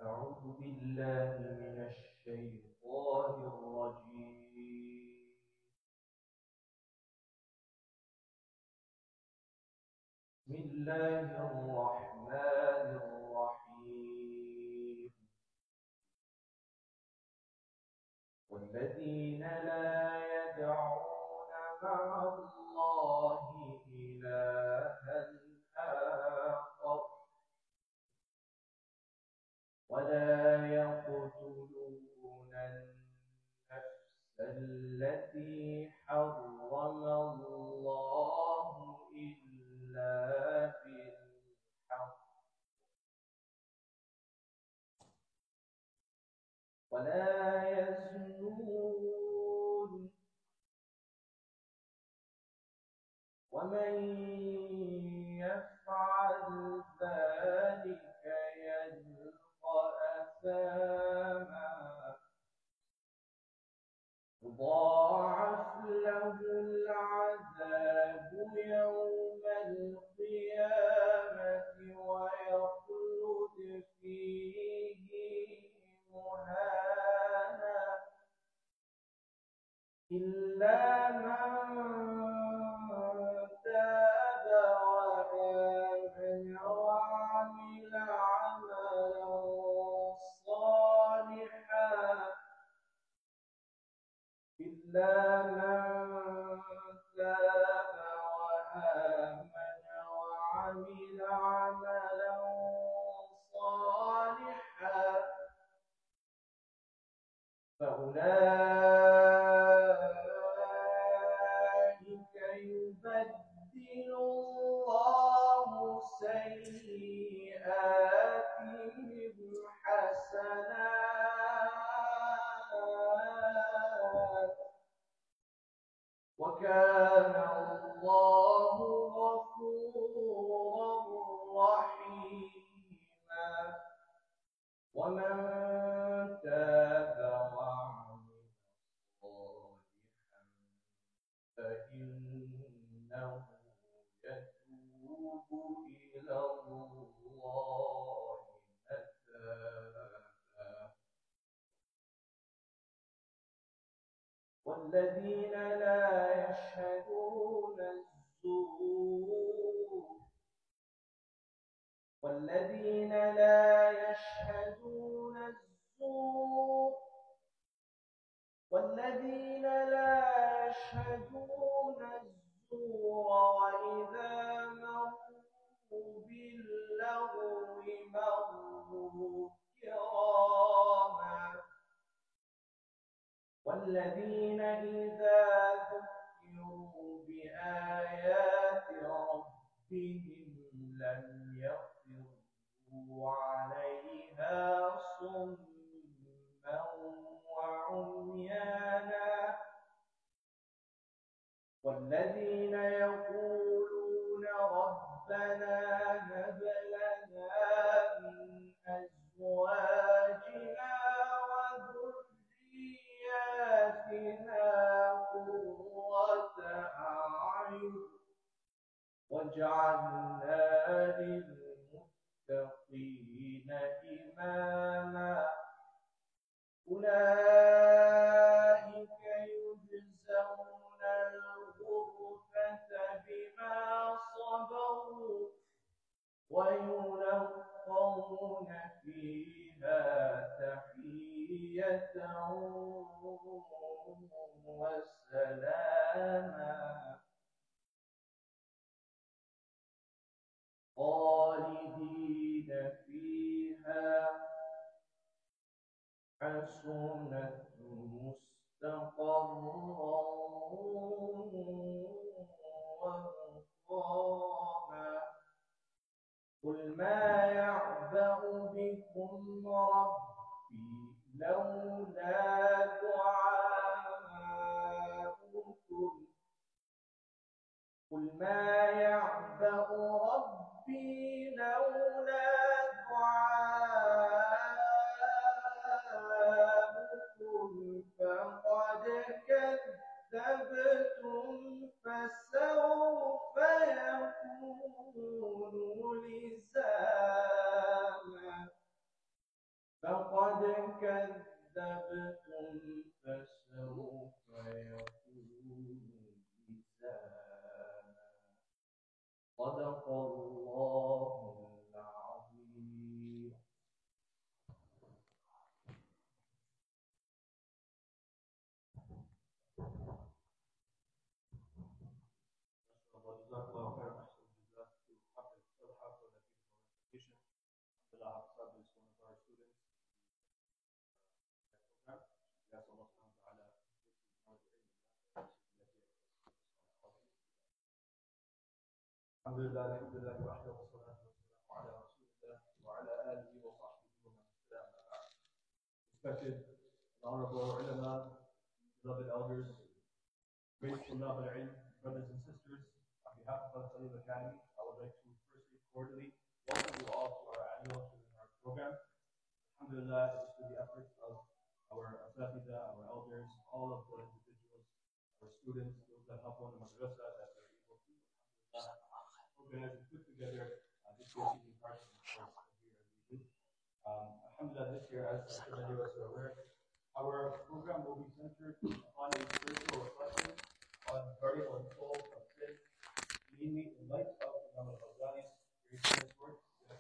أعوذ بالله من الشيطان الرجيم. بسم الله الرحمن الرحيم. والذين لا يدعون مع الله إلها آخر ولا يقتلون النفس التي حرم الله إلا بالحق ولا يزنون ومن يفعل ذلك يلقى أثاما يضاعف له العذاب يوم القيامة ويخلد فيه مهانا إلا من تاب وآمن وعمل عملا صالحا إلا من تاب وآمن وعمل عملا صالحا فأولئك يبدل الله سيئاتهم حسنات وكان الله غفورا رحيما ومن تاب وعمل صالحا فإنه يتوب إلى الله متابا والذين لا يشهدون الزور والذين لا يشهدون الزور والذين لا يشهدون الزور وإذا مروا باللغو مروا كراما والذين إذا ذكروا بآيات ربهم لم يخروا عليها صما وعميانا والذين يقولون ربنا هب لنا من أزواجنا وذرياتنا قرة أعين واجعلنا للمتقين إماما أولئك يجزون الغرفة بما صبروا ويلقون فيها تحية وسلاما خالدين فيها حسنت مستقرا ومقاما قل ما يعبأ بكم ربي لولا دعاؤكم قل ما يعبأ ربي لولا دعاؤكم فقد كذبتم فسوف يكون لزاما فقد كذبتم فسوف يكون لزاما صدق الله العظيم. جزاك الله خير. أحسن الجزاء to Hafiz Talha for the beautiful presentation. Alhamdulillah, Hafsab is one of our students in the program. We ask Allah subhanahu wa ta'ala to Alhamdulillah, alhamdulillah, wahdahu wa salatu wa salamu ala rasulillah wa ala alihi wa sahbihi wa man walah. Respected and honorable ulama, beloved elders, great tulab al-ilm, brothers and sisters, on behalf of Al-Khalil Academy, I would like to firstly cordially welcome you all to our annual seminar program. Alhamdulillah, it is through the efforts of our asatida, our elders, all of the individuals, our students, those that help on the madrasa, that we're able to organize and put together this year's evening party, of course, every year as we do. Alhamdulillah, this year, as many of us are aware, our program will be centered on a spiritual reflection on guarding one's soul from sin, mainly in light of Imam al-Ghazali's very famous work,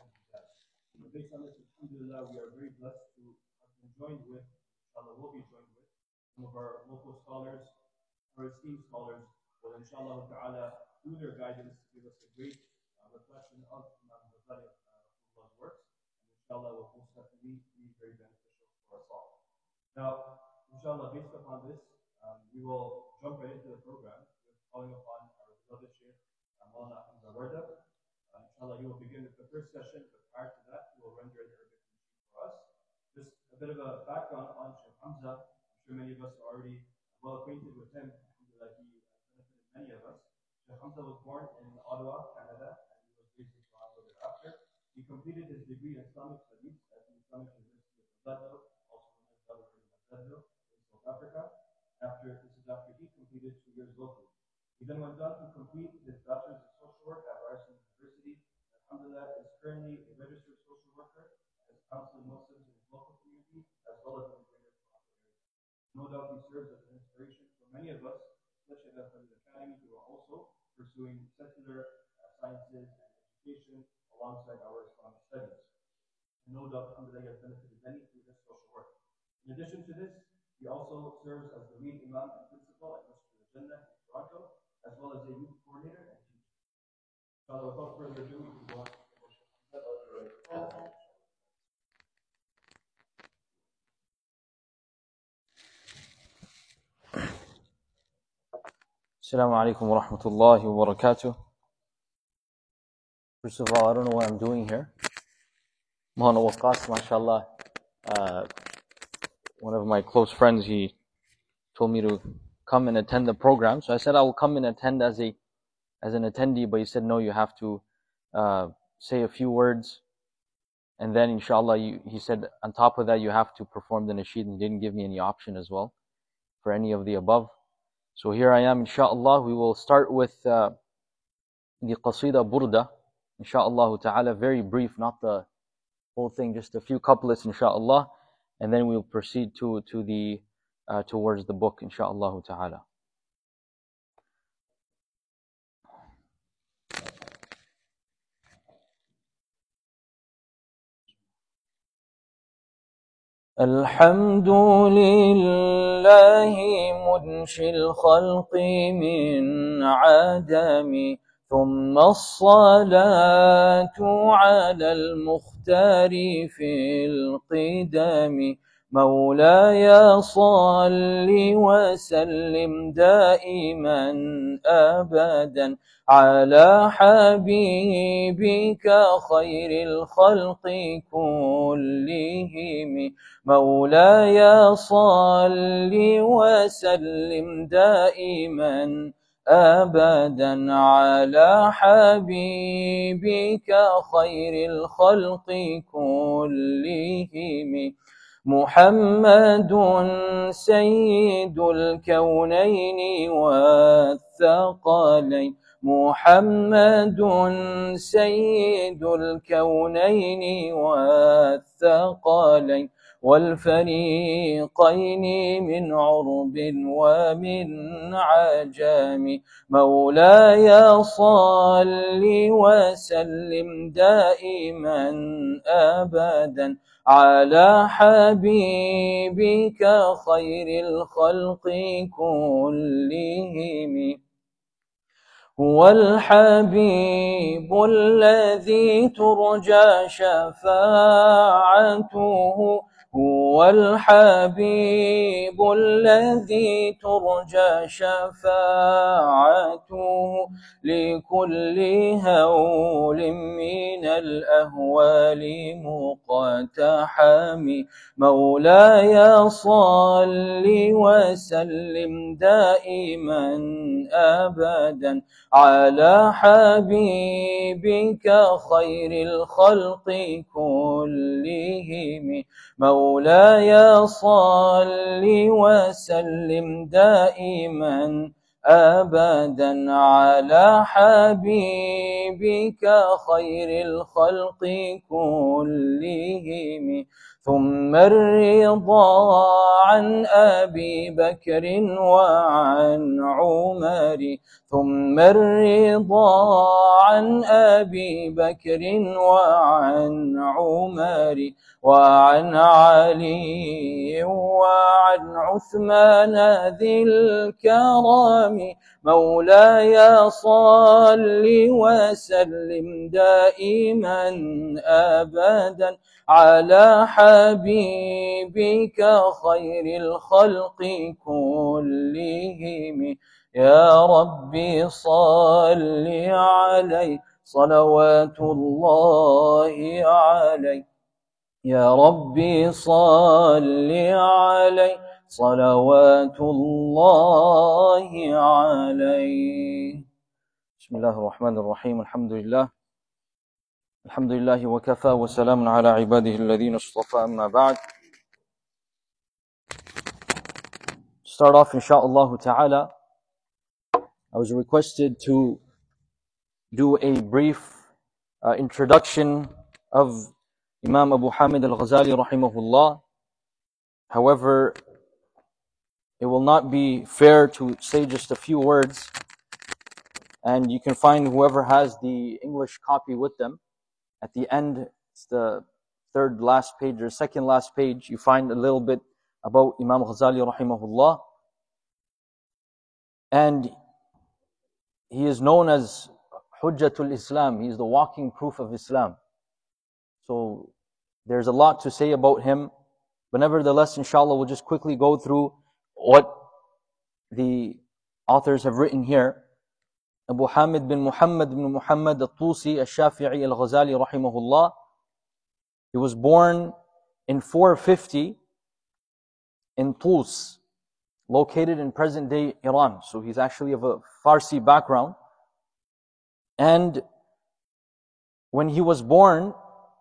based on this, alhamdulillah, we are very blessed to have been joined with, inshallah, will be joined with some of our local scholars, our esteemed scholars, will inshallah ta'ala, through their guidance, give us a great reflection of Imam Ghazali Rahimahullah works, and inshallah will most definitely be very beneficial for us all. Now, inshallah, based upon this, we will jump right into the program with calling upon our beloved Shaykh, Maulana Hamza Warda. Inshallah, he will begin with the first session, but prior to that, he will render an Arabic machine for us. Just a bit of a background on Shaykh Hamza. I'm sure many of us are already well acquainted with him. Alhamdulillah, he benefited many of us. Shaykh Hamza was born in Ottawa, Canada, and he was raised in Toronto thereafter. He completed his degree in Islamic Studies at the Islamic University of Mazadlo, also known as Mazadlo in South Africa. This is after he completed 2 years locally. He then went on to complete his bachelor's in social work at Ryerson University. Alhamdulillah, is currently a registered social worker and is counseling Muslims in his local community as well as in the greater Toronto area. No doubt he serves as an inspiration for many of us, especially at the Academy, who are also pursuing secular sciences and education alongside our Islamic studies. And no doubt, alhamdulillah, he has benefited many through this social work. In addition to this, he also serves as the lead imam and principal at Masjid al-Jannah in Toronto, as well as a youth coordinator and teacher. So without further ado, we can go on to the motion. Assalamu alaikum wa rahmatullahi wa barakatuh. First of all, I don't know what I'm doing here. Maulana Waqas, mashallah, one of my close friends, he told me to come and attend the program. So I said I will come and attend as an attendee, but he said no, you have to say a few words, and then inshallah, he said on top of that you have to perform the nasheed, and he didn't give me any option as well for any of the above. So here I am, inshallah. We will start with the Qasida Burda, inshallah ta'ala, very brief, not the whole thing, just a few couplets, inshallah, and then we'll proceed towards the book, inshallah ta'ala. الحمد لله منشي الخلق من عدم ثم الصلاة على المختار في القدم مولاي صل وسلم دائما أبدا على حبيبك خير الخلق كلهم مولاي صل وسلم دائما أبدا على حبيبك خير الخلق كلهم محمد سيد الكونين والثقلين محمد سيد الكونين والثقلين والفريقين من عرب ومن عجم مولاي صل وسلم دائما أبدا على حبيبك خير الخلق كلهم هو الحبيب الذي ترجى شفاعته هو الحبيب الذي ترجى شفاعته لكل هول من الأهوال مقتحم مولاي صل وسلم دائما أبدا على حبيبك خير الخلق كلهم مولاي صل وسلم دائما أبدا على حبيبك خير الخلق كلهم ثم الرضا عن أبي بكر وعن عمر ثم الرضا عن أبي بكر وعن عمر وعن علي وعن عثمان ذي الكرم مولاي صل وسلم دائما أبدا على حبيبك خير الخلق كلهم يا ربي صل عليه صلوات الله عليه يا ربي صل عليه صلوات الله عليه بسم الله الرحمن الرحيم الحمد لله وكفى وسلام على عباده الذين اصطفى أما بعد. Start off inshaAllah ta'ala. I was requested to do a brief introduction of Imam Abu Hamid al-Ghazali rahimahullah. However, it will not be fair to say just a few words, and you can find whoever has the English copy with them. At the end, it's the third last page or second last page, you find a little bit about Imam Ghazali rahimahullah. And he is known as Hujjatul Islam. He is the walking proof of Islam. So there's a lot to say about him. But nevertheless, inshallah, we'll just quickly go through what the authors have written here. Abu Hamid bin Muhammad al-Tusi al-Shafi'i al-Ghazali rahimahullah. He was born in 450 in Tus, located in present-day Iran. So he's actually of a Farsi background. And when he was born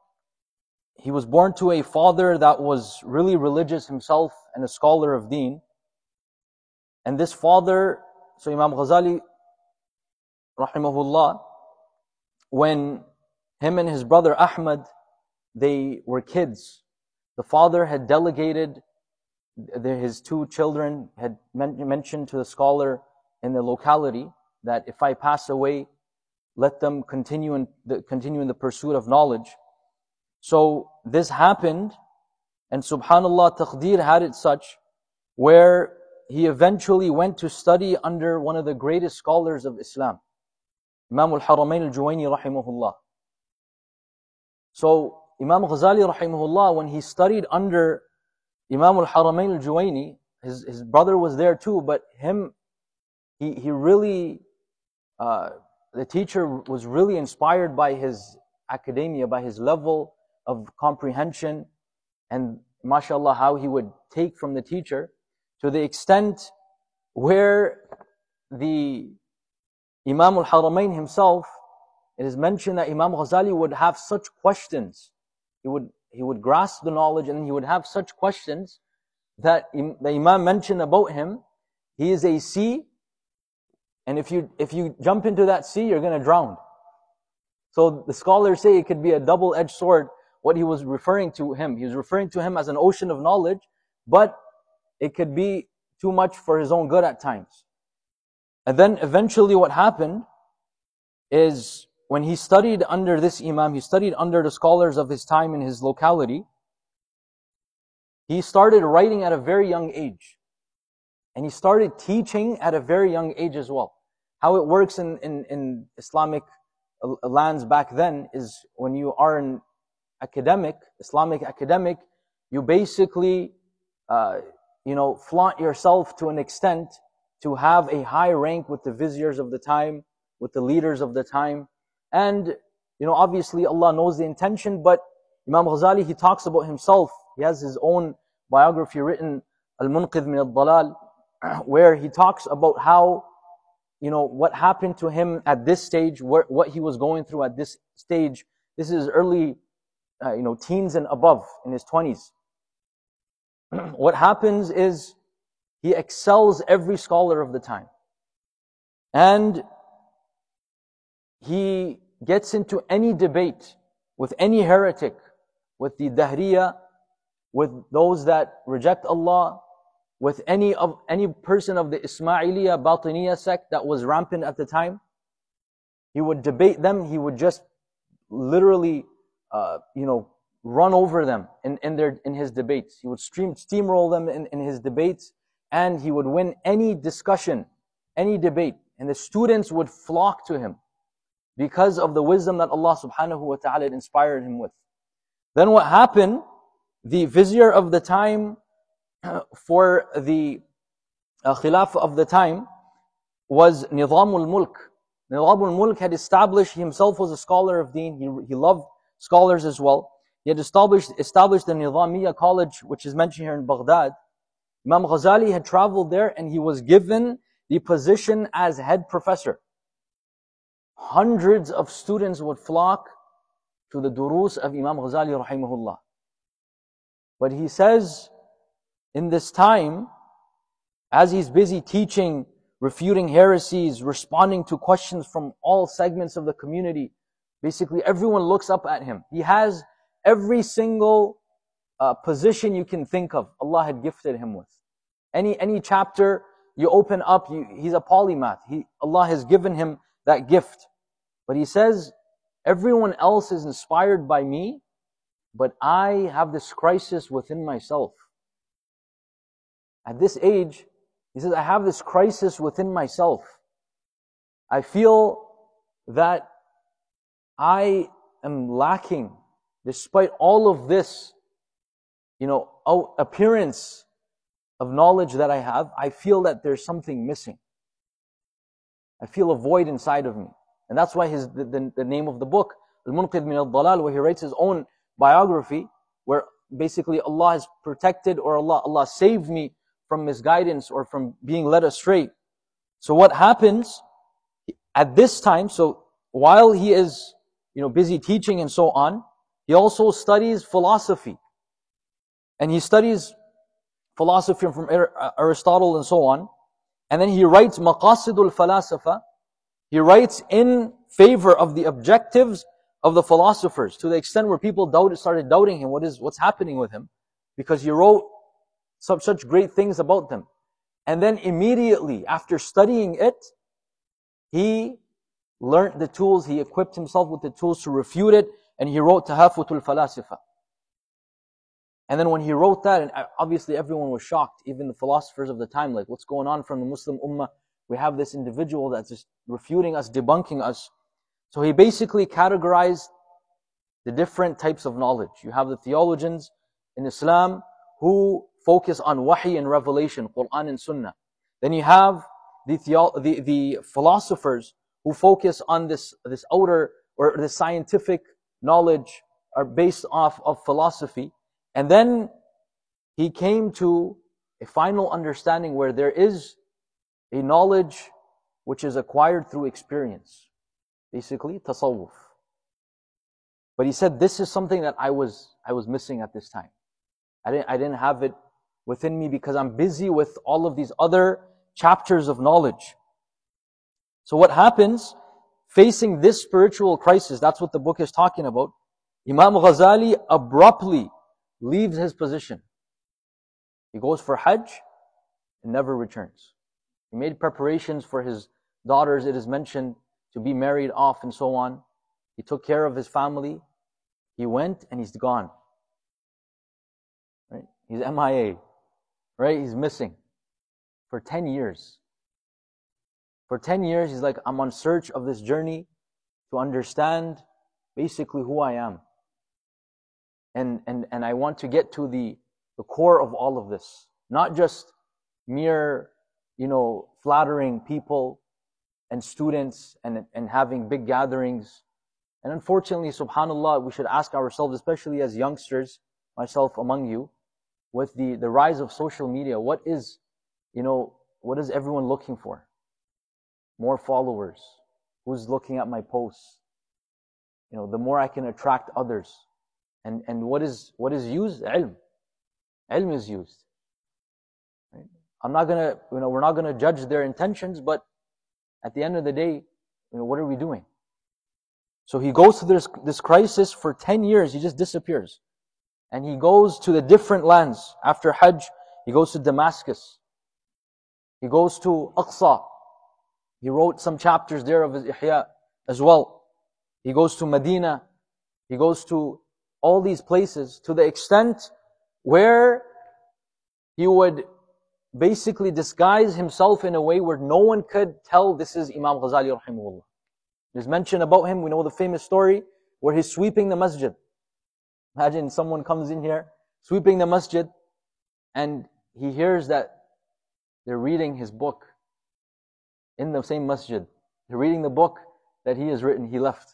to a father that was really religious himself and a scholar of deen. And this father, so Imam Ghazali rahimahullah, when him and his brother Ahmad, they were kids, the father had delegated his two children, had mentioned to the scholar in the locality that if I pass away, let them continue in the pursuit of knowledge. So this happened, and subhanallah, taqdeer had it such, where he eventually went to study under one of the greatest scholars of Islam, Imam al-Haramain al-Juwayni rahimahullah. So Imam Ghazali rahimahullah, when he studied under Imam al-Haramain al-Juwayni, his brother was there too, but he really, the teacher was really inspired by his academia, by his level of comprehension, and mashallah, how he would take from the teacher, to the extent where the Imam al-Haramain himself, it is mentioned that Imam Ghazali would have such questions. He would grasp the knowledge, and he would have such questions that the Imam mentioned about him, he is a sea And if you jump into that sea, you're going to drown. So the scholars say it could be a double-edged sword, what he was referring to him. He was referring to him as an ocean of knowledge, but it could be too much for his own good at times. And then eventually what happened is when he studied under this imam, he studied under the scholars of his time in his locality, he started writing at a very young age. And he started teaching at a very young age as well. How it works in Islamic lands back then is when you are an academic, Islamic academic, you basically, flaunt yourself to an extent to have a high rank with the viziers of the time, with the leaders of the time. And, obviously Allah knows the intention, but Imam Ghazali, he talks about himself. He has his own biography written, Al-Munqidh min al-Dalal, where he talks about how, what happened to him at this stage, what he was going through at this stage. This is early, teens and above, in his 20s. What happens is, he excels every scholar of the time. And he gets into any debate with any heretic, with the Dahriya, with those that reject Allah, with any person of the Ismailiyya, Batiniya sect that was rampant at the time. He would debate them. He would just literally, run over them in his debates. He would steamroll them in his debates, and he would win any discussion, any debate. And the students would flock to him because of the wisdom that Allah subhanahu wa ta'ala inspired him with. Then what happened? The vizier of the time, for the Khilafah of the time, was Nizamul Mulk. Nizamul Mulk had established, he himself was a scholar of deen, he loved scholars as well. He had established the Nizamiyya college, which is mentioned here in Baghdad. Imam Ghazali had traveled there and he was given the position as head professor. Hundreds of students would flock to the durus of Imam Ghazali rahimahullah. But he says, in this time, as he's busy teaching, refuting heresies, responding to questions from all segments of the community, basically everyone looks up at him. He has every single position you can think of, Allah had gifted him with. Any chapter you open up, he's a polymath. Allah has given him that gift. But he says, everyone else is inspired by me, but I have this crisis within myself. At this age, he says, I have this crisis within myself. I feel that I am lacking, despite all of this, appearance of knowledge that I have. I feel that there's something missing. I feel a void inside of me. And that's why the name of the book, Al-Munqidh min al-Dalal, where he writes his own biography, where basically Allah has protected, or Allah saved me from misguidance or from being led astray. So what happens at this time, so while he is busy teaching and so on, he also studies philosophy. And he studies philosophy from Aristotle and so on. And then he writes Maqasidul Falasafa. He writes in favor of the objectives of the philosophers, to the extent where people started doubting him, what's happening with him, because he wrote such great things about them. And then immediately after studying it, he learned the tools, he equipped himself with the tools to refute it, and he wrote Tahafutul Falasifa. And then when he wrote that, and obviously everyone was shocked, even the philosophers of the time, like, what's going on from the Muslim Ummah? We have this individual that's just refuting us, debunking us. So he basically categorized the different types of knowledge. You have the theologians in Islam who focus on wahi and revelation, Quran and Sunnah. Then you have the philosophers who focus on this outer, or the scientific knowledge are based off of philosophy. And then he came to a final understanding where there is a knowledge which is acquired through experience. Basically, tasawwuf. But he said, this is something that I was missing at this time. I didn't have it within me because I'm busy with all of these other chapters of knowledge. So what happens, facing this spiritual crisis, that's what the book is talking about, Imam Ghazali abruptly leaves his position. He goes for Hajj and never returns. He made preparations for his daughters, it is mentioned, to be married off and so on. He took care of his family. He went and he's gone. Right? He's MIA. Right? He's missing. For 10 years. For 10 years, he's like, I'm on search of this journey to understand basically who I am. And I want to get to the core of all of this. Not just mere, flattering people and students and having big gatherings. And unfortunately, subhanAllah, we should ask ourselves, especially as youngsters, myself among you, with the rise of social media, what is everyone looking for? More followers. Who's looking at my posts? The more I can attract others. And what is used? Ilm. Ilm is used. Right? We're not gonna judge their intentions, but at the end of the day, what are we doing? So he goes through this crisis for 10 years, he just disappears. And he goes to the different lands. After Hajj, he goes to Damascus. He goes to Aqsa. He wrote some chapters there of his Ihya as well. He goes to Medina. He goes to all these places to the extent where he would basically disguise himself in a way where no one could tell this is Imam Ghazali rahimahullah. There's mention about him, we know the famous story where he's sweeping the masjid. Imagine someone comes in here, sweeping the masjid, and he hears that they're reading his book in the same masjid. They're reading the book that he has written, he left.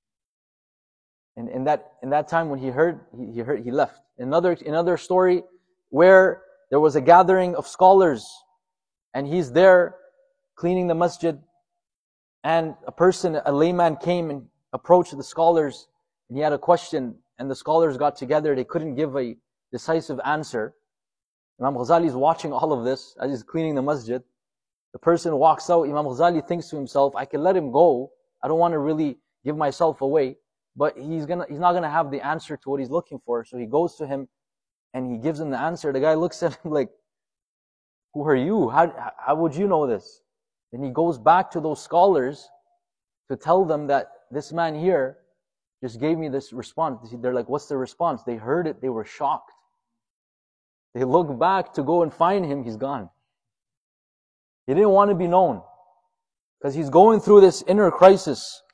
And in that time when he heard, he left. Another story where there was a gathering of scholars, and he's there cleaning the masjid, and a layman came and approached the scholars, and he had a question, and the scholars got together, they couldn't give a decisive answer. Imam Ghazali is watching all of this as he's cleaning the masjid. The person walks out, Imam Ghazali thinks to himself, I can let him go, I don't want to really give myself away, but he's not gonna have the answer to what he's looking for. So he goes to him and he gives him the answer. The guy looks at him like, who are you? How would you know this? And he goes back to those scholars to tell them that this man here just gave me this response. They're like, what's the response? They heard it, they were shocked. They look back to go and find him, he's gone. He didn't want to be known because he's going through this inner crisis.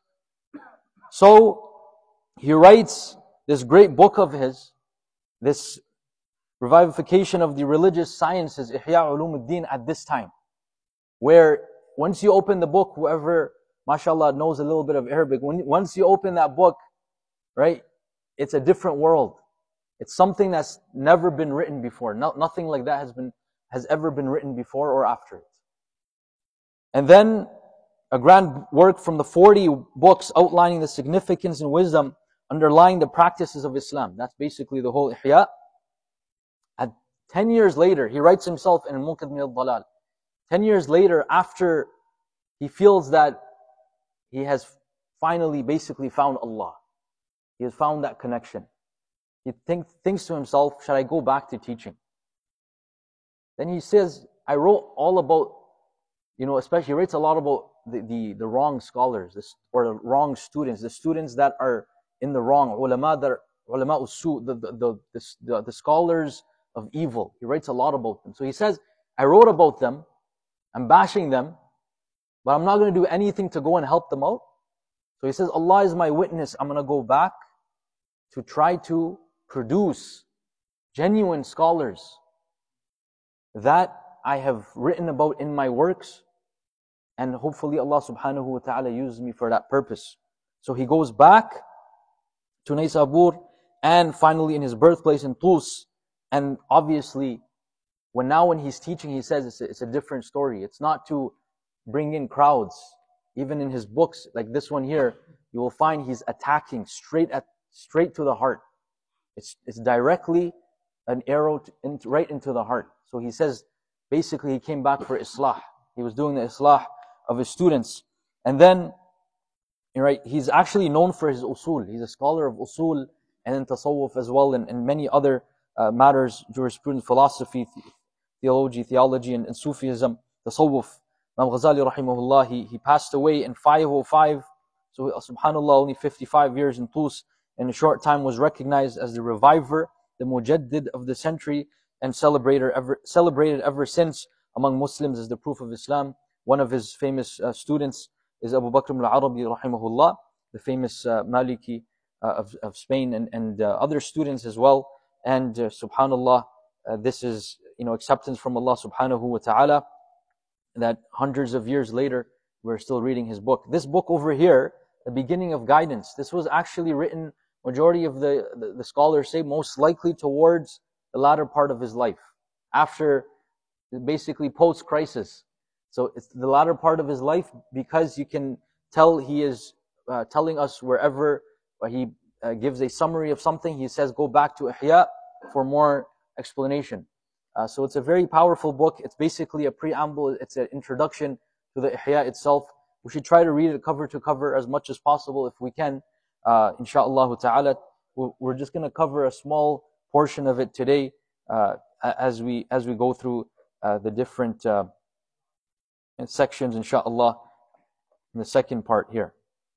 So he writes this great book of his, this revivification of the religious sciences, Ihya Ulumuddin, at this time, where once you open the book, whoever, mashallah, knows a little bit of Arabic, once you open that book, right, it's a different world. It's something that's never been written before. Nothing like that has ever been written before or after it. And then a grand work from the 40 books outlining the significance and wisdom underlying the practices of Islam. That's basically the whole Ihya. At 10 years later, he writes himself in Al-Munqidh min al-Dalal. 10 years later, after he feels that he has finally basically found Allah. He has found that connection. He thinks to himself, should I go back to teaching? Then he says, I wrote all about, especially he writes a lot about the wrong scholars, or the wrong students, the students that are in the wrong, ulama usu, the scholars of evil. He writes a lot about them. So he says, I wrote about them, I'm bashing them, but I'm not going to do anything to go and help them out. So he says, Allah is my witness, I'm going to go back to try to produce genuine scholars that I have written about in my works, and hopefully Allah subhanahu wa ta'ala uses me for that purpose. So he goes back to Naysabur, and finally in his birthplace in Tus. And obviously, when he's teaching, he says it's a different story. It's not to bring in crowds. Even in his books, like this one here, you will find he's attacking straight to the heart. It's directly an arrow right into the heart. So he says, basically he came back for Islah. He was doing the Islah of his students. And then, right, he's actually known for his usul. He's a scholar of usul and in tasawwuf as well, and many other matters, jurisprudence, philosophy, theology, and Sufism, tasawwuf. Imam Ghazali rahimahullah, he passed away in 505, so subhanallah, only 55 years in Tus, in a short time was recognized as the reviver, the mujaddid of the century, and celebrated ever since among Muslims as the proof of Islam. One of his famous students is Abu Bakr al-Arabi rahimahullah, the famous Maliki of Spain, and other students as well. And subhanallah, this is acceptance from Allah subhanahu wa ta'ala, that hundreds of years later we're still reading his book. This book over here, The Beginning of Guidance, this was actually written, majority of the scholars say, most likely towards the latter part of his life, after basically post-crisis. So it's the latter part of his life, because you can tell he is telling us wherever he gives a summary of something, he says go back to Ihya for more explanation. So it's a very powerful book. It's basically a preamble, it's an introduction to the Ihya itself. We should try to read it cover to cover as much as possible if we can. Insha'Allah ta'ala, we're just going to cover a small portion of it today as we go through the different sections, insha'Allah, in the second part here,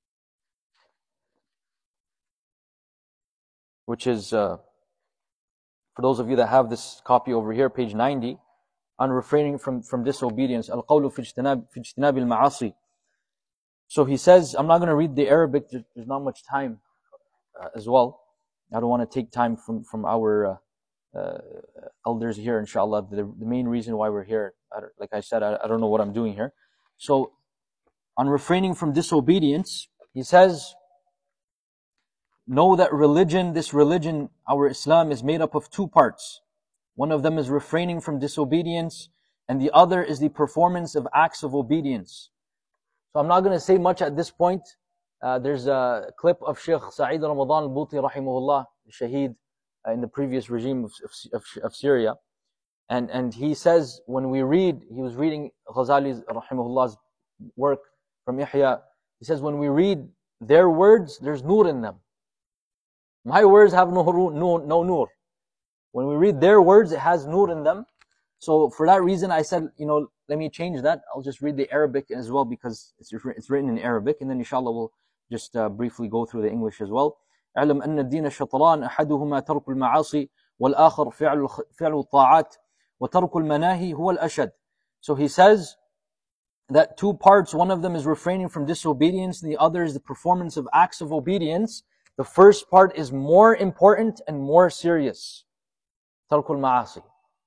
which is, for those of you that have this copy over here, page 90, on refraining from disobedience, al-qawlu fi ijtinab al-ma'asi. So he says, I'm not going to read the Arabic, there's not much time as well. I don't want to take time from our elders here, inshallah. The main reason why we're here, like I said, I don't know what I'm doing here. So, on refraining from disobedience, he says, know that this religion, our Islam, is made up of two parts. One of them is refraining from disobedience, and the other is the performance of acts of obedience. So I'm not going to say much at this point. There's a clip of Sheikh Sa'id Ramadan al-Buti rahimahullah, Shaheed, in the previous regime of Syria. And he says, when we read, he was reading Ghazali's rahimahullah work from Ihya. He says, when we read their words, there's nur in them. My words have no nur. When we read their words, it has nur in them. So for that reason, I said, let me change that. I'll just read the Arabic as well, because it's written in Arabic, and then inshallah we'll just briefly go through the English as well. اعلم أن الدين شطران أحدهما ترك المعاصي والآخر فعل الطاعات وترك المناهي هو الأشد. So he says that two parts, one of them is refraining from disobedience, and the other is the performance of acts of obedience. The first part is more important and more serious. ترك المعاصي.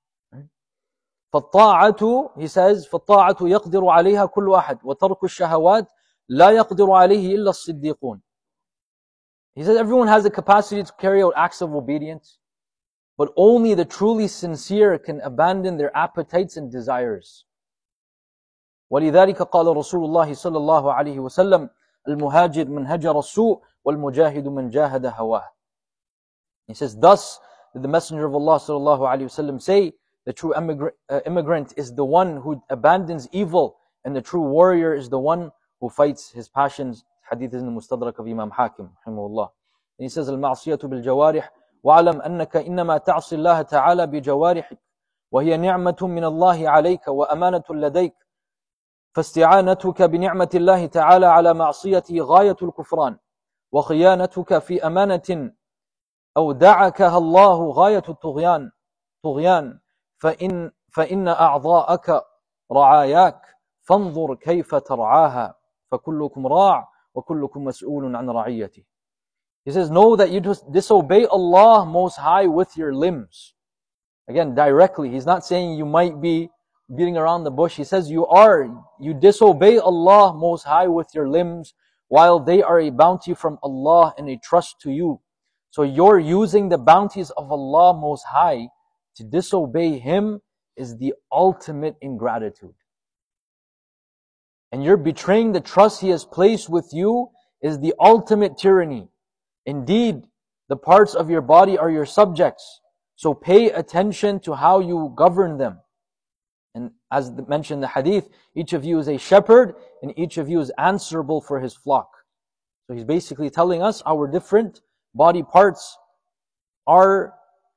فالطاعة, he says, فالطاعة يقدر عليها كل أحد وترك الشهوات لا يقدر عليه إلا الصديقون. He says everyone has the capacity to carry out acts of obedience, but only the truly sincere can abandon their appetites and desires. ولذلك قال رسول الله صلى الله عليه وسلم المهاجر من هجر السوء والمجاهد من جاهد هواه. He says, thus did the Messenger of Allah صلى الله عليه وسلم say, the true immigrant is the one who abandons evil, and the true warrior is the one who fights his passions. Hadith is in the Mustadrak of Imam Hakim rahimahullah. And he says, المعصية بالجوارح وَعَلَمْ أَنَّكَ إِنَّمَا تَعْصِي اللَّهَ تَعَالَى بِجَوارِحِكَ وَهِيَ نِعْمَةٌ مِّنَ اللَّهِ عَلَيْكَ وَأَمَانَةٌ لَدَيْكَ فاستعانتك بنعمة الله تعالى على معصيته غاية الكفران وخيانتك في أمانة أودعكها الله غاية الطغيان فإن أعضاءك رعاياك فانظر كيف ترعاها فكلكم راع وكلكم مسؤول عن رعيته. He says, know that you disobey Allah Most High with your limbs. Again, directly. He's not saying you might be beating around the bush. He says you disobey Allah Most High with your limbs, while they are a bounty from Allah and a trust to you. So you're using the bounties of Allah Most High to disobey Him is the ultimate ingratitude. And you're betraying the trust He has placed with you is the ultimate tyranny. Indeed, the parts of your body are your subjects, so pay attention to how you govern them. And as mentioned in the hadith, each of you is a shepherd and each of you is answerable for his flock. So he's basically telling us our different body parts are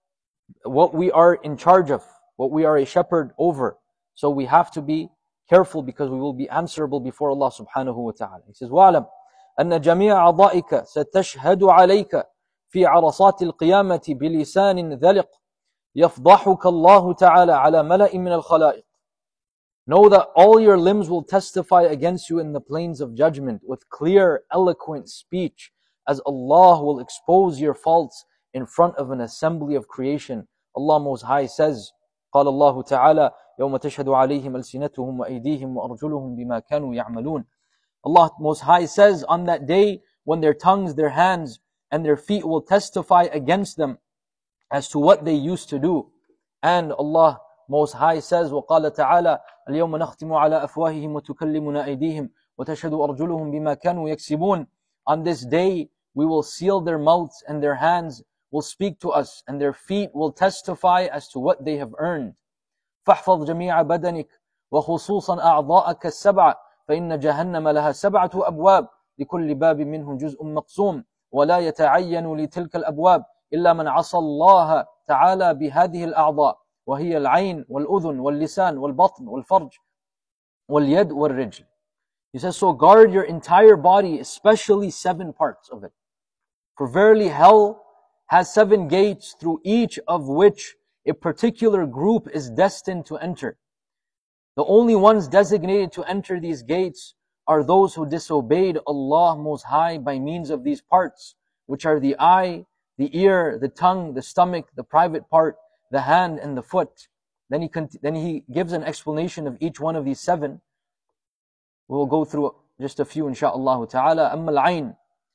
what we are in charge of, what we are a shepherd over. So we have to be careful because we will be answerable before Allah subhanahu wa ta'ala. He says, وَعْلَمْ أَنَّ جَمِيعَ عَضَائِكَ سَتَشْهَدُ عَلَيْكَ في عرصات القيامة بلسان ذلق يفضحك الله تعالى على ملأ من الخلائق. Know that all your limbs will testify against you in the plains of judgment with clear, eloquent speech, as Allah will expose your faults in front of an assembly of creation. Allah Most High says, قال الله تعالى يوم تشهد عليهم ألسنتهم وأيديهم وأرجلهم بما كانوا يعملون. Allah Most High says, on that day when their tongues, their hands, and their feet will testify against them as to what they used to do. And Allah Most High says, وقال تعالى اليوم نختم على أفواههم وتكلمنا أيديهم وتشهد أرجلهم بما كانوا يكسبون. On this day we will seal their mouths and their hands will speak to us and their feet will testify as to what they have earned. فاحفظ جميع بدنك وخصوصا أعضاءك السبعة فإن جهنم لها 7 أبواب لكل باب منهم جزء مقسوم ولا يتعين لتلك الأبواب إلا من عصى الله تعالى بهذه الأعضاء وهي العين والأذن واللسان والبطن والفرج واليد والرجل. He says, so guard your entire body, especially 7 parts of it. For verily hell has 7 gates, through each of which a particular group is destined to enter. The only ones designated to enter these gates are those who disobeyed Allah Most High by means of these parts, which are the eye, the ear, the tongue, the stomach, the private part, the hand, and the foot. Then he gives an explanation of each one of these 7. We'll go through just a few insha'Allah ta'ala. أما العين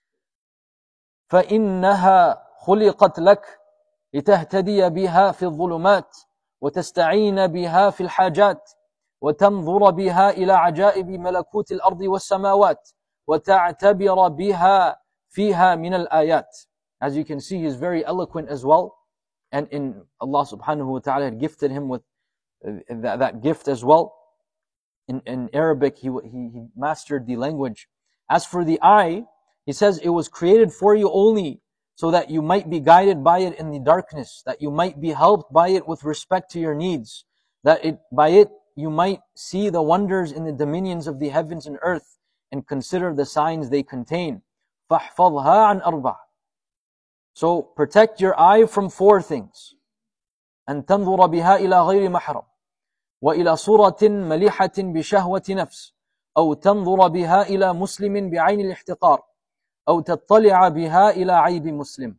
فإنها خلقت لك لتهتدي بها في الظلمات وتستعين بها في الحاجات وتنظر بها إلى عجائب ملكوت الأرض والسماوات وتعتبر بها فيها من الآيات. As you can see, he is very eloquent as well. And Allah subhanahu wa ta'ala had gifted him with that gift as well. In Arabic, he mastered the language. As for the eye, he says it was created for you only so that you might be guided by it in the darkness, that you might be helped by it with respect to your needs, by it you might see the wonders in the dominions of the heavens and earth and consider the signs they contain. فَاحْفَظْهَا عَنْ أَرْبَعٍ. So protect your eye from 4 things. أن تنظر بها إلى غير محرم وإلى صورة مليحة بشهوة نفس أو تنظر بها إلى مسلم بعين الاحتقار أو تطلع بها إلى عيب مسلم.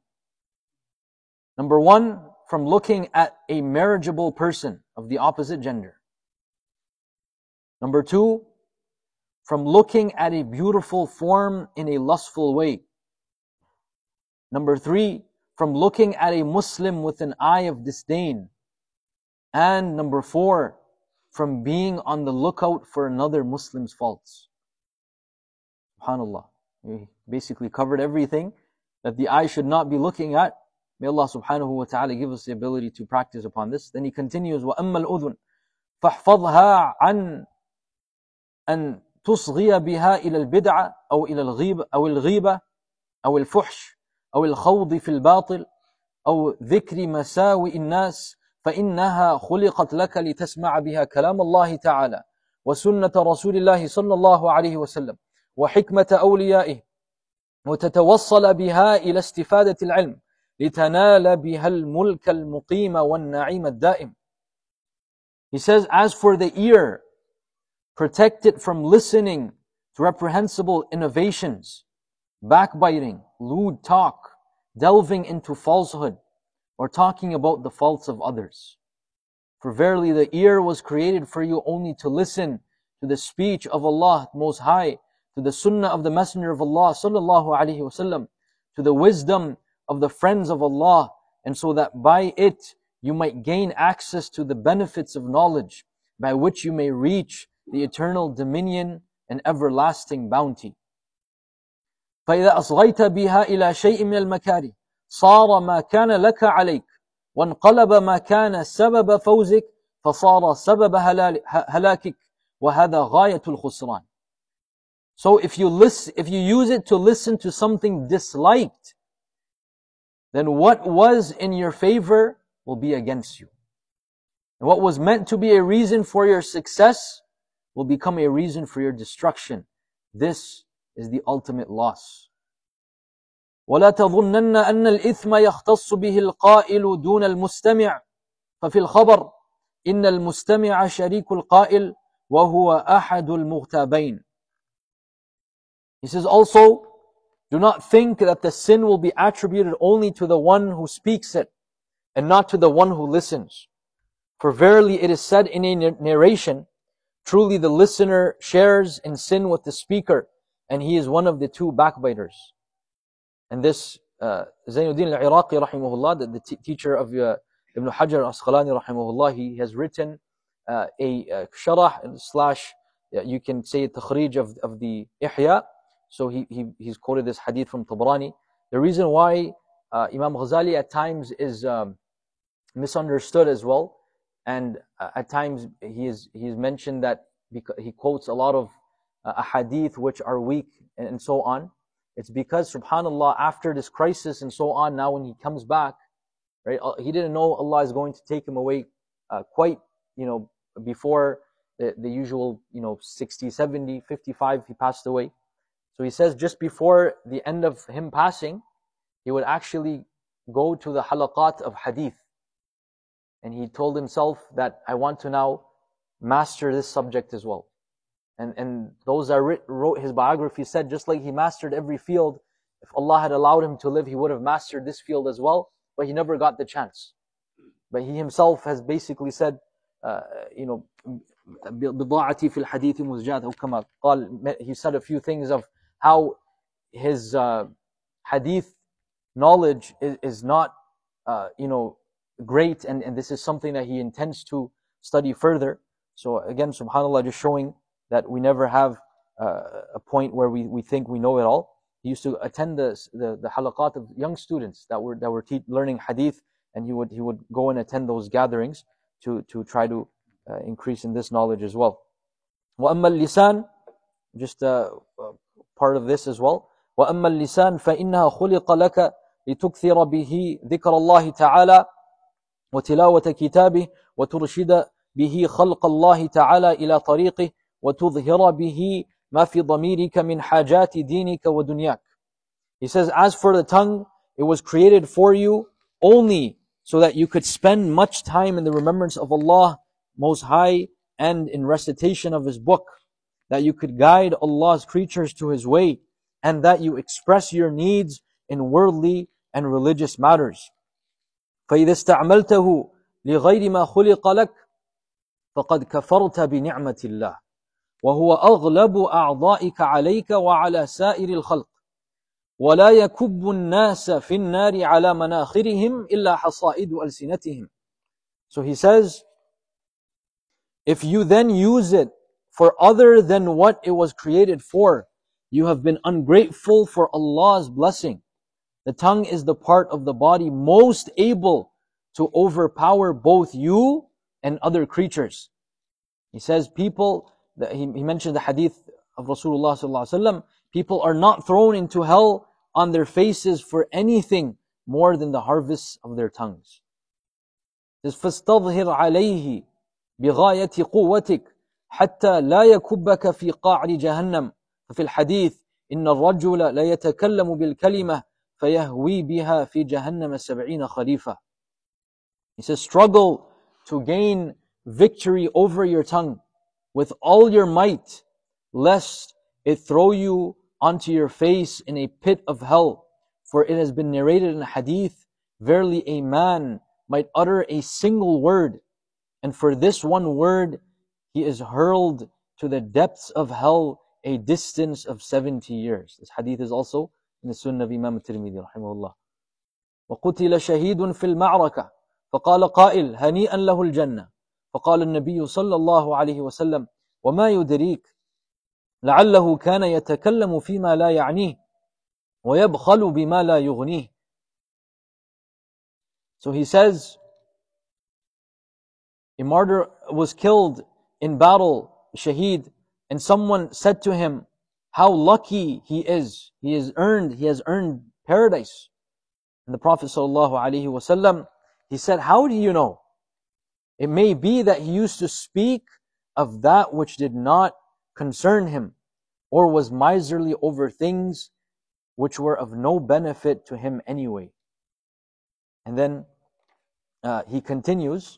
Number 1, from looking at a marriageable person of the opposite gender. Number 2, from looking at a beautiful form in a lustful way. Number 3, from looking at a Muslim with an eye of disdain. And number 4, from being on the lookout for another Muslim's faults. SubhanAllah. We basically covered everything that the eye should not be looking at. May Allah subhanahu wa ta'ala give us the ability to practice upon this. Then he continues, وَأَمَّا الْأُذُنْ فَاحْفَظْهَا عَنْ أَنْ تُصْغِيَ بِهَا إِلَى الْبِدْعَةِ أو إلى الغيبة أو الفحش أو الخوض في الباطل أو ذكر مساوئ الناس فإنها خلقت لك لتسمع بها كلام الله تعالى وسنة رسول الله صلى الله عليه وسلم وحكمة أوليائه وتتوصل بها إلى استفادة العلم لتنال بها الملك المقيم والنعيم الدائم. He says, as for the ear, protect it from listening to reprehensible innovations, backbiting, lewd talk, delving into falsehood, or talking about the faults of others. For verily the ear was created for you only to listen to the speech of Allah Most High, to the sunnah of the Messenger of Allah sallallahu alaihi wasallam, to the wisdom of the friends of Allah, and so that by it you might gain access to the benefits of knowledge, by which you may reach the eternal dominion and everlasting bounty. فإذا أصغيت بها إلى شيء من المكاره صار ما كان لك عليك وانقلب ما كان سبب فوزك فصار سبب هلاكك وهذا غاية الخسران. So if you use it to listen to something disliked, then what was in your favor will be against you. And what was meant to be a reason for your success will become a reason for your destruction. This is the ultimate loss. ولا تظنن أن الإثم يختص به القائل دون المستمع ففي الخبر إن المستمع شريك القائل وهو أحد المغتابين. He says also, do not think that the sin will be attributed only to the one who speaks it and not to the one who listens. For verily it is said in a narration, truly the listener shares in sin with the speaker, and he is one of the two backbiters. And this Zainuddin al-Iraqi rahimahullah, the teacher of Ibn Hajar al-Asqalani rahimahullah, he has written a sharah slash, you can say takhrij of the Ihya. So he's quoted this hadith from Tabrani. The reason why Imam Ghazali at times is misunderstood as well, and at times he's mentioned that because he quotes a lot of ahadith which are weak and so on. It's because, subhanallah, after this crisis and so on, now when he comes back, right, he didn't know Allah is going to take him away quite, before the usual, 60, 70, 55, he passed away. So he says just before the end of him passing, he would actually go to the halaqat of hadith. And he told himself that I want to now master this subject as well. And those that wrote his biography said just like he mastered every field, if Allah had allowed him to live, he would have mastered this field as well, but he never got the chance. But he himself has basically said, بضاعتي في الحديث مزجات أو كما قال, he said a few things of how his hadith knowledge is not, great, and this is something that he intends to study further. So again, subhanAllah, just showing that we never have a point where we think we know it all. He used to attend the halaqat of young students that were learning hadith, and he would go and attend those gatherings to try to increase in this knowledge as well. وَأَمَّا اللِّسَانِ, just part of this as well. وَأَمَّا اللِّسَانِ فَإِنَّهَا خُلِقَ لَكَ لِتُكْثِرَ بِهِ ذِكْرَ اللَّهِ تَعَالَى وتلاوة كتابه وترشد به خلق الله تعالى إلى طريقه وتظهر به ما في ضميرك من حاجات دينك ودنياك. He says, as for the tongue, it was created for you only so that you could spend much time in the remembrance of Allah Most High and in recitation of His book, that you could guide Allah's creatures to His way, and that you express your needs in worldly and religious matters. فإذا استعملته لغير ما خلق لك فقد كفرت بنعمة الله وهو أغلب أعضائك عليك وعلى سائر الخلق ولا يكب الناس في النار على مناخرهم إلا حصائد ألسنتهم. So he says, if you then use it for other than what it was created for, you have been ungrateful for Allah's blessing. The tongue is the part of the body most able to overpower both you and other creatures. He says people, he mentioned the hadith of Rasulullah sallallahu alaihi wasallam, people are not thrown into hell on their faces for anything more than the harvests of their tongues. He says, فَاسْتَظْهِرْ عَلَيْهِ بِغَايَةِ قُوَّتِكَ حَتَّى لَا يَكُبَّكَ فِي قَعْرِ جَهَنَّمَ. ففي الحديث إن الرجل لا يتكلم بالكلمة فيهوي بها في جهنم 70 خريفا. He says, struggle to gain victory over your tongue with all your might, lest it throw you onto your face in a pit of hell. For it has been narrated in a hadith, verily a man might utter a single word, and for this one word he is hurled to the depths of hell, a distance of 70 years. This hadith is also in the Sunnah of Imam al-Tirmidhi rahimahullah. وَقُتِلَ شَهِيدٌ فِي الْمَعْرَكَةِ فقال قائل هنيئا له الجنة فقال النبي صلى الله عليه وسلم وما يدريك لعله كان يتكلم فيما لا يعنيه ويبخل بما لا يغنيه. So he says, A martyr was killed in battle, shaheed, and someone said to him, how lucky he is. He has earned paradise. And the Prophet ﷺ, he said, how do you know? It may be that he used to speak of that which did not concern him, or was miserly over things which were of no benefit to him anyway. And then he continues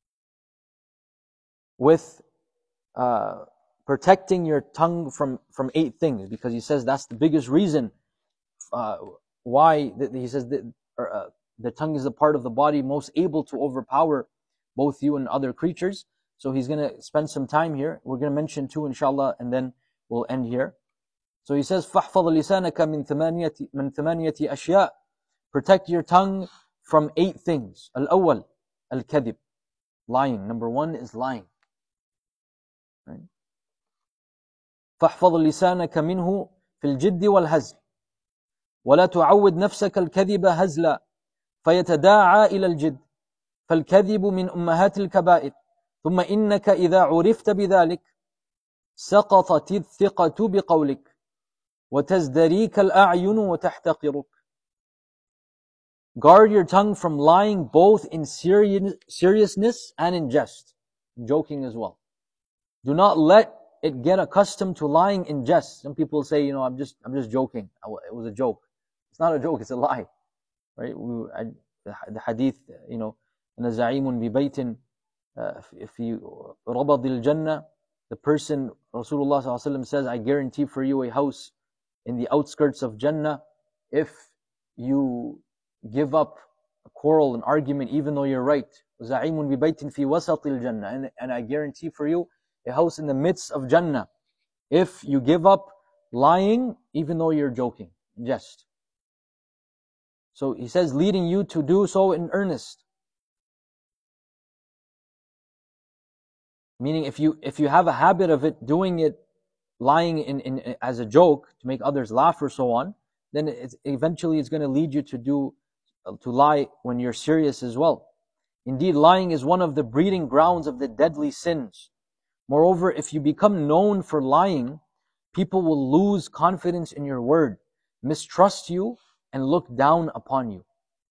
with protecting your tongue from 8 things, because he says that's the biggest reason why he says that the tongue is the part of the body most able to overpower both you and other creatures. So he's going to spend some time here. We're going to mention 2 inshallah, and then we'll end here. So he says, فَاحْفَظْ لِسَانَكَ مِنْ ثَمَانِيَةِ أَشْيَاء. Protect your tongue from 8 things. الأول الكذب, lying. Number 1 is lying. Right? فَاحْفَظْ لِسَانَكَ مِنْهُ فِي الْجِدِّ وَالْهَزْلِ وَلَا تُعَوِّدْ نَفْسَكَ الْكَذِبَ هَزْلًا فَيَتَدَاعَى إِلَى الْجِدِّ فالكذب من أمهات الكبائر ثم إنك إذا عرفت بذلك سقطت الثقة بقولك وتزدريك الأعين وتحتقرك. Guard your tongue from lying both in seriousness and in jest, joking as well. Do not let it get accustomed to lying in jest. Some people say, I'm just joking. It was a joke. It's not a joke, it's a lie. Right? The hadith, أنا زعيم ببيت في ربض الجنة. The person, Rasulullah ﷺ says, I guarantee for you a house in the outskirts of Jannah if you give up a quarrel, an argument, even though you're right. زعيم ببيت في وسط الجنة. And I guarantee for you a house in the midst of Jannah if you give up lying, even though you're joking, jest. So he says, leading you to do so in earnest. Meaning, if you have a habit of it, doing it, lying in as a joke to make others laugh or so on, then eventually it's going to lead you to lie when you're serious as well. Indeed, lying is one of the breeding grounds of the deadly sins. Moreover, if you become known for lying, people will lose confidence in your word, mistrust you, and look down upon you.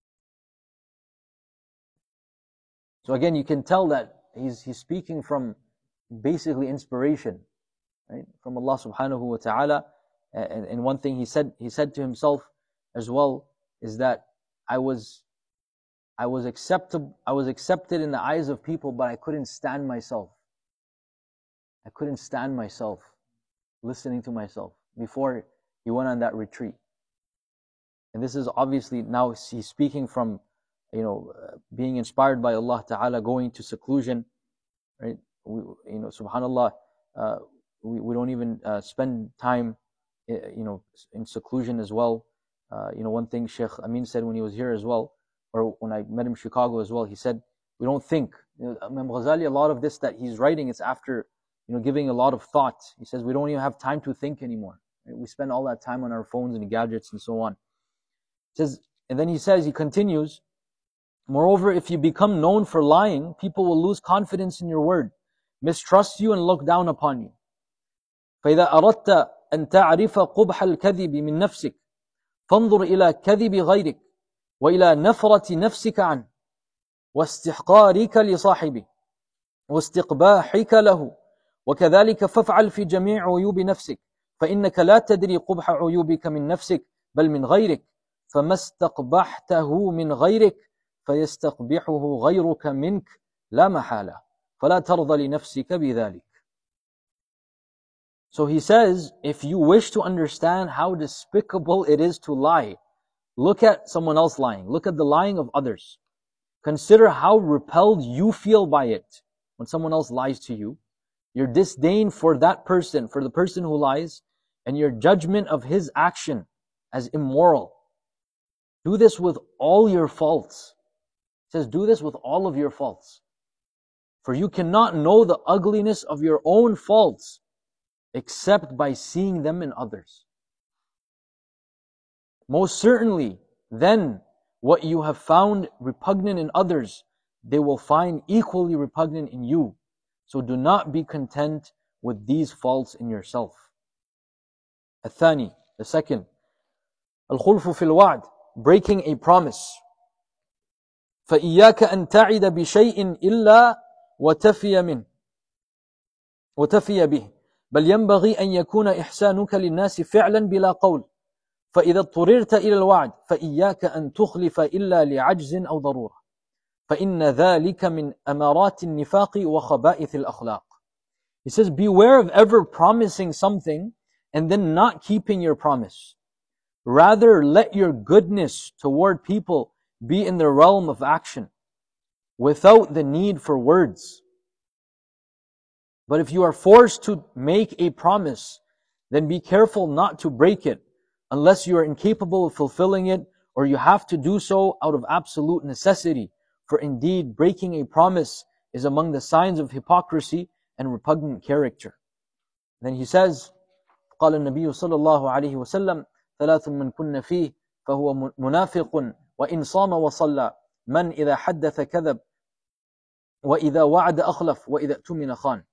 So again, you can tell that he's speaking from basically inspiration, right, from Allah subhanahu wa ta'ala. And one thing he said to himself as well is that I was accepted in the eyes of people, but I couldn't stand myself. I couldn't stand myself listening to myself before he went on that retreat. And this is obviously now he's speaking from being inspired by Allah Ta'ala, going to seclusion, right? Subhanallah, we don't even spend time, in seclusion as well. One thing Sheikh Amin said when he was here as well, or when I met him in Chicago as well, he said, we don't think. Imam Ghazali, a lot of this that he's writing, it's after, giving a lot of thought. He says, we don't even have time to think anymore. Right? We spend all that time on our phones and gadgets and so on. And then he continues, moreover, if you become known for lying, people will lose confidence in your word, mistrust you, and look down upon you. فَإِذَا أَرَدْتَ أَن تَعْرِفَ قُبْحَ الْكَذِبِ مِنْ نَفْسِكَ فَانْظُرْ إِلَى كَذِبِ غَيْرِكَ وَإِلَى نَفْرَةِ نَفْسِكَ عَنْهُ وَاسْتِحْقَارِكَ لِصَاحِبِهِ وَاسْتِقْبَاحِكَ لَهُ وَكَذَلِكَ فَافْعَلْ فِي جَمِيعِ عُيُوبِ نَفْسِكَ فَإِنَّكَ لَا تَدْرِي قُبْحَ عُيُوبِكَ مِنْ نَفْسِكَ بَلْ مِنْ غَيْرِكَ فَمَا اسْتَقْبَحْتَهُ مِنْ غَيْرِكَ فَيَسْتَقْبِحُهُ غَيْرُكَ مِنْكَ لَا مَحَالَةَ فَلَا تَرْضَ لِنَفْسِكَ بِذَلِكَ. So he says, if you wish to understand how despicable it is to lie, look at someone else lying. Look at the lying of others. Consider how repelled you feel by it when someone else lies to you. Your disdain for that person, for the person who lies, and your judgment of his action as immoral. Do this with all your faults. It says, do this with all of your faults. For you cannot know the ugliness of your own faults except by seeing them in others. Most certainly, then, what you have found repugnant in others they will find equally repugnant in you. So do not be content with these faults in yourself. الثاني, the second, الخلف في الوعد, breaking a promise. فإياك أن تعد بشيء إلا وتفي به بل ينبغي أن يكون إحسانك للناس فعلا بلا قول فإذا اضطررت إلى الوعد فإياك أن تخلف إلا لعجز أو ضرورة فإن ذلك من أمارات النفاق وخبائث الأخلاق. He says, beware of ever promising something and then not keeping your promise. Rather, let your goodness toward people be in the realm of action, without the need for words. But if you are forced to make a promise, then be careful not to break it, unless you are incapable of fulfilling it, or you have to do so out of absolute necessity. For indeed, breaking a promise is among the signs of hypocrisy and repugnant character. Then he says, قال النبي صلى الله عليه وسلم ثلاث من كن فيه فهو منافق وإن صام وصلى من إذا حدث كذب وإذا وعد أخلف وإذا اؤتمن خان.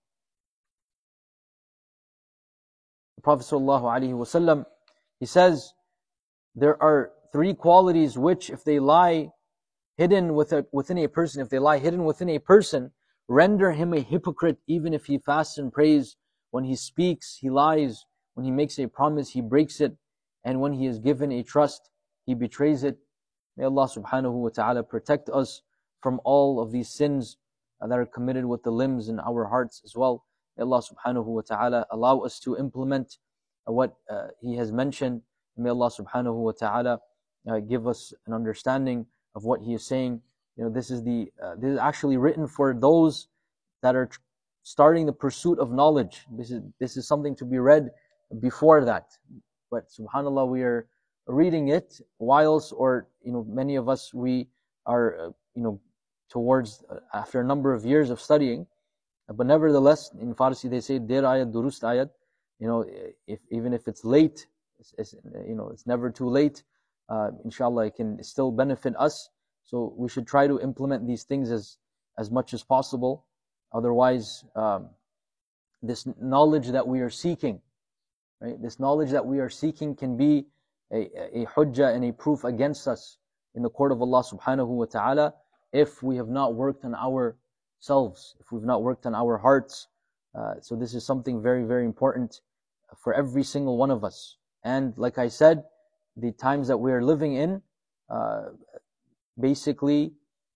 The Prophet sallallahu alaihi wasallam, he says, there are three qualities which, if they lie hidden within a person, render him a hypocrite, even if he fasts and prays. When he speaks, he lies. When he makes a promise, he breaks it. And when he is given a trust, he betrays it. May Allah subhanahu wa ta'ala protect us from all of these sins that are committed with the limbs and our hearts as well. May Allah subhanahu wa ta'ala allow us to implement what He has mentioned. May Allah subhanahu wa ta'ala give us an understanding of what He is saying. You know, this is actually written for those that are starting the pursuit of knowledge. This is something to be read before that. But subhanallah, we are reading it whilst, or many of us, we are towards after a number of years of studying. But nevertheless, in Farsi they say der ayat durust ayat. Even if it's late, it's never too late. Inshallah, it can still benefit us. So we should try to implement these things as much as possible. Otherwise, this knowledge that we are seeking, right? This knowledge that we are seeking can be a hujjah and a proof against us in the court of Allah subhanahu wa ta'ala if we have not worked on ourselves, if we've not worked on our hearts. So this is something very, very important for every single one of us. And like I said, the times that we are living in, basically,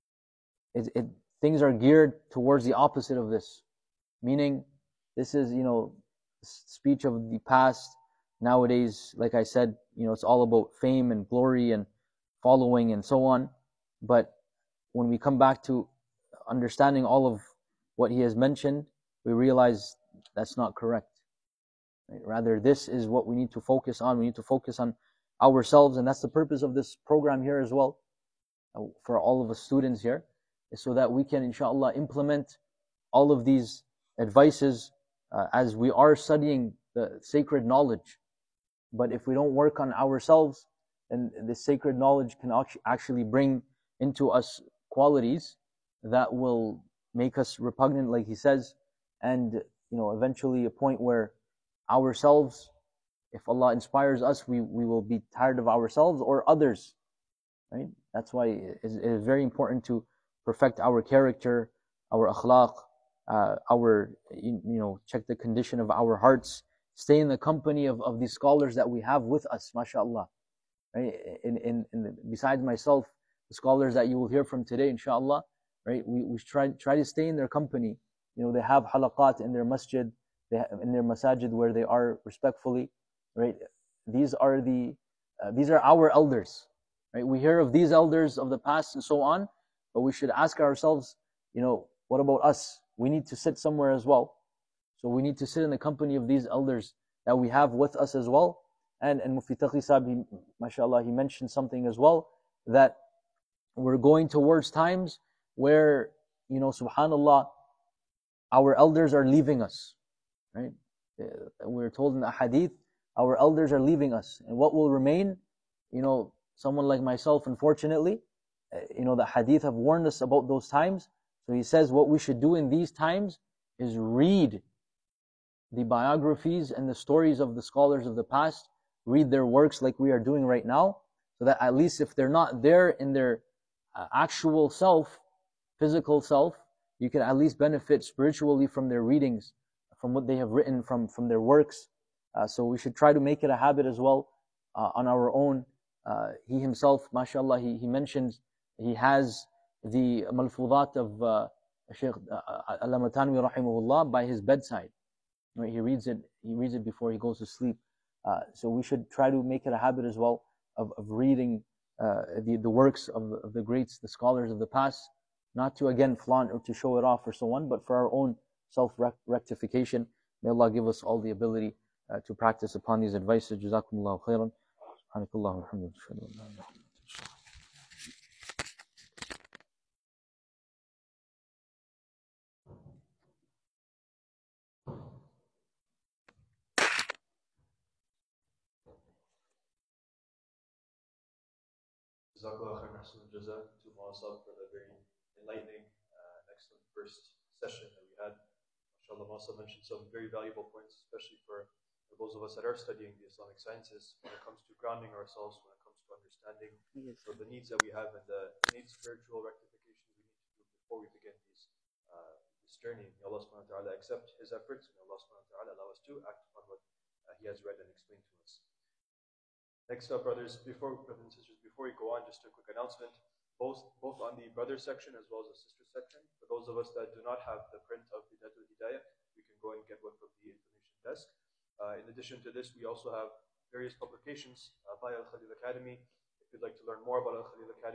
things are geared towards the opposite of this. Meaning, this is, speech of the past. Nowadays, like I said, it's all about fame and glory and following and so on. But when we come back to understanding all of what he has mentioned, we realize that's not correct. Right? Rather, this is what we need to focus on. We need to focus on ourselves, and that's the purpose of this program here as well, for all of us students here, is so that we can, inshallah, implement all of these advices as we are studying the sacred knowledge. But if we don't work on ourselves, then this sacred knowledge can actually bring into us qualities that will make us repugnant, like he says, and eventually a point where ourselves, if Allah inspires us, we will be tired of ourselves or others. Right? That's why it is very important to perfect our character, our akhlaq, our check the condition of our hearts, stay in the company of these scholars that we have with us, mashallah. Right? Besides myself, the scholars that you will hear from today, inshallah, right? We try to stay in their company. They have halaqat in their masjid, in their masajid where they are respectfully, right? These are our elders, right? We hear of these elders of the past and so on, but we should ask ourselves, what about us? We need to sit somewhere as well. So we need to sit in the company of these elders that we have with us as well. And Mufti Taqi Sahib, mashallah, he mentioned something as well, that we're going towards times where, subhanallah, our elders are leaving us, right? We're told in the hadith, our elders are leaving us. And what will remain? Someone like myself, unfortunately, the hadith have warned us about those times. So he says what we should do in these times is read the biographies and the stories of the scholars of the past, read their works like we are doing right now, so that at least if they're not there in their actual self, physical self, you can at least benefit spiritually from their readings, from what they have written, from their works. So we should try to make it a habit as well on our own. He himself, mashallah, he mentions he has the malfudat of Shaykh Allama Thanwi rahimahullah by his bedside. Right? He reads it before he goes to sleep. So we should try to make it a habit as well of reading the works of the greats, the scholars of the past, not to again flaunt or to show it off or so on, but for our own self-rectification. May Allah give us all the ability to practice upon these advices. Jazakumullahu khairan. Subhanakallahu wa bihamdika. Jazakallah khairan ahsan al-jaza to Mawasab for the very enlightening and excellent first session that we had. MashaAllah, Mawasab mentioned some very valuable points, especially for those of us that are studying the Islamic sciences, when it comes to grounding ourselves, when it comes to understanding the needs that we have and the innate spiritual rectifications we need to do before we begin this journey. May Allah subhanahu wa ta'ala accept his efforts. May Allah subhanahu wa ta'ala allow us to act upon what he has read and explained to us. Next up, brothers and sisters, before we go on, just a quick announcement. Both on the brother section as well as the sister section. For those of us that do not have the print of Bidayatul Hidayah, we can go and get one from the information desk. In addition to this, we also have various publications by Al Khalil Academy. If you'd like to learn more about Al Khalil Academy,